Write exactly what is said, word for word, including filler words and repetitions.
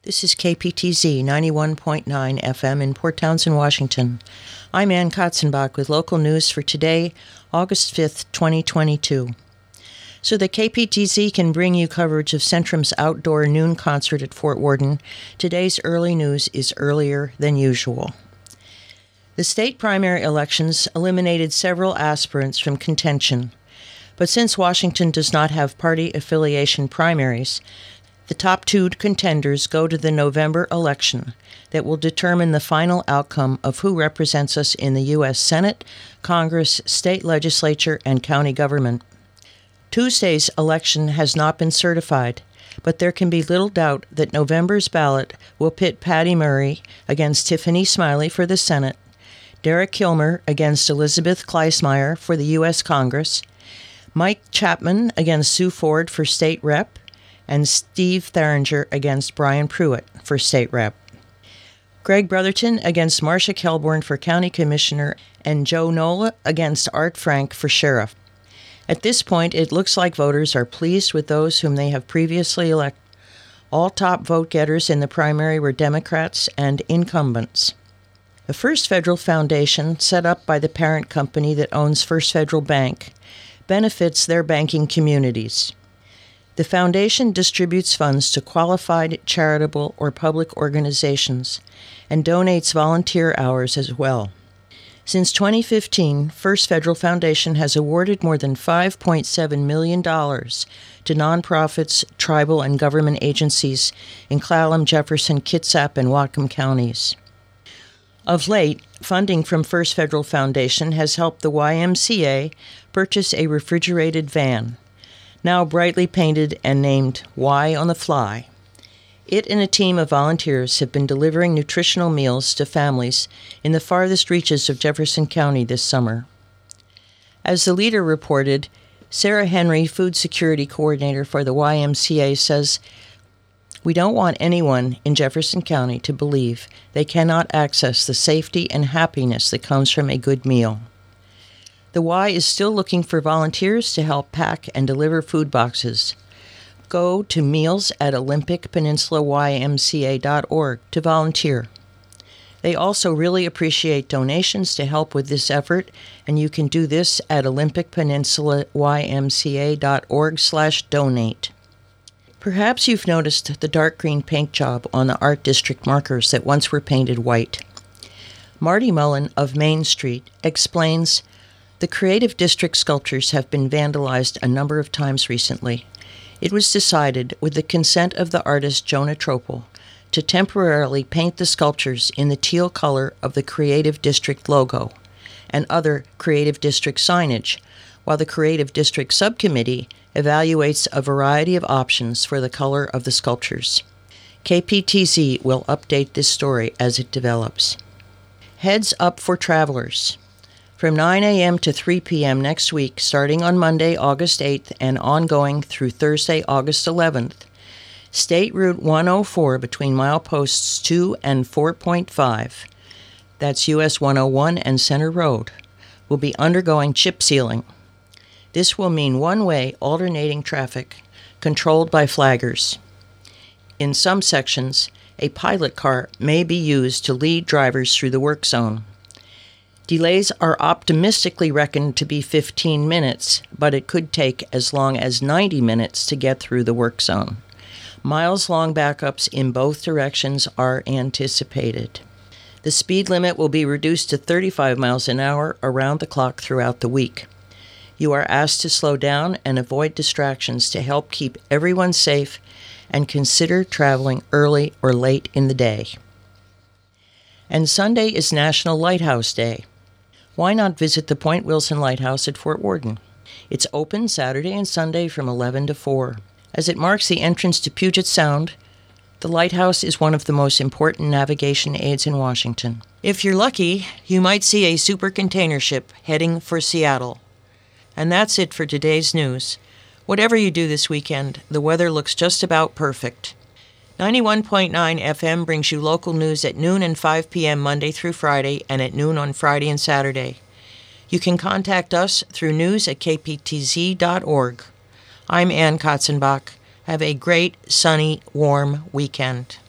This is K P T Z ninety-one point nine F M in Port Townsend, Washington. I'm Ann Katzenbach with local news for today, August fifth, twenty twenty-two. So that K P T Z can bring you coverage of Centrum's outdoor noon concert at Fort Worden, today's early news is earlier than usual. The state primary elections eliminated several aspirants from contention, but since Washington does not have party affiliation primaries, the top two contenders go to the November election that will determine the final outcome of who represents us in the U S Senate, Congress, state legislature, and county government. Tuesday's election has not been certified, but there can be little doubt that November's ballot will pit Patty Murray against Tiffany Smiley for the Senate, Derek Kilmer against Elizabeth Kleismeyer for the U S Congress, Mike Chapman against Sue Ford for state rep, and Steve Tharinger against Brian Pruitt for state rep. Greg Brotherton against Marcia Kelborn for county commissioner, and Joe Nola against Art Frank for sheriff. At this point, it looks like voters are pleased with those whom they have previously elected. All top vote-getters in the primary were Democrats and incumbents. The First Federal Foundation, set up by the parent company that owns First Federal Bank, benefits their banking communities. The foundation distributes funds to qualified charitable or public organizations and donates volunteer hours as well. Since twenty fifteen, First Federal Foundation has awarded more than five point seven million dollars to nonprofits, tribal, and government agencies in Clallam, Jefferson, Kitsap, and Whatcom counties. Of late, funding from First Federal Foundation has helped the Y M C A purchase a refrigerated van, now brightly painted and named Y on the Fly. It and a team of volunteers have been delivering nutritional meals to families in the farthest reaches of Jefferson County this summer. As the leader reported, Sarah Henry, food security coordinator for the Y M C A, says, "We don't want anyone in Jefferson County to believe they cannot access the safety and happiness that comes from a good meal." The Y is still looking for volunteers to help pack and deliver food boxes. Go to meals at olympic peninsula y m c a dot org to volunteer. They also really appreciate donations to help with this effort, and you can do this at olympic peninsula y m c a dot org slash donate. Perhaps you've noticed the dark green paint job on the Art District markers that once were painted white. Marty Mullen of Main Street explains, "The Creative District sculptures have been vandalized a number of times recently. It was decided, with the consent of the artist Jonah Tropel, to temporarily paint the sculptures in the teal color of the Creative District logo and other Creative District signage, while the Creative District Subcommittee evaluates a variety of options for the color of the sculptures." K P T Z will update this story as it develops. Heads up for travelers. From nine a.m. to three p.m. next week, starting on Monday, August eighth, and ongoing through Thursday, August eleventh, State Route one oh four between mileposts two and four point five, that's U S one oh one and Center Road, will be undergoing chip sealing. This will mean one-way alternating traffic, controlled by flaggers. In some sections, a pilot car may be used to lead drivers through the work zone. Delays are optimistically reckoned to be fifteen minutes, but it could take as long as ninety minutes to get through the work zone. Miles-long backups in both directions are anticipated. The speed limit will be reduced to thirty-five miles an hour around the clock throughout the week. You are asked to slow down and avoid distractions to help keep everyone safe, and consider traveling early or late in the day. And Sunday is National Lighthouse Day. Why not visit the Point Wilson Lighthouse at Fort Worden? It's open Saturday and Sunday from eleven to four. As it marks the entrance to Puget Sound, the lighthouse is one of the most important navigation aids in Washington. If you're lucky, you might see a super container ship heading for Seattle. And that's it for today's news. Whatever you do this weekend, the weather looks just about perfect. ninety-one point nine F M brings you local news at noon and five p.m. Monday through Friday, and at noon on Friday and Saturday. You can contact us through news at k p t z dot org. I'm Ann Katzenbach. Have a great, sunny, warm weekend.